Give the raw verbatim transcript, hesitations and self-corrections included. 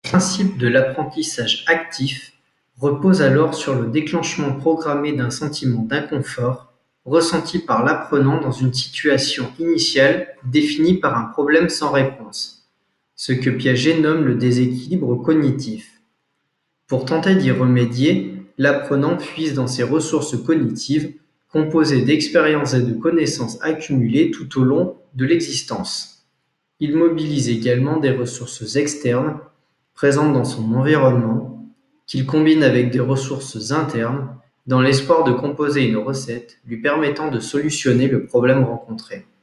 Le principe de l'apprentissage actif repose alors sur le déclenchement programmé d'un sentiment d'inconfort ressenti par l'apprenant dans une situation initiale définie par un problème sans réponse, ce que Piaget nomme le déséquilibre cognitif. Pour tenter d'y remédier, l'apprenant puise dans ses ressources cognitives, composées d'expériences et de connaissances accumulées tout au long de l'existence. Il mobilise également des ressources externes, présentes dans son environnement, qu'il combine avec des ressources internes, dans l'espoir de composer une recette lui permettant de solutionner le problème rencontré.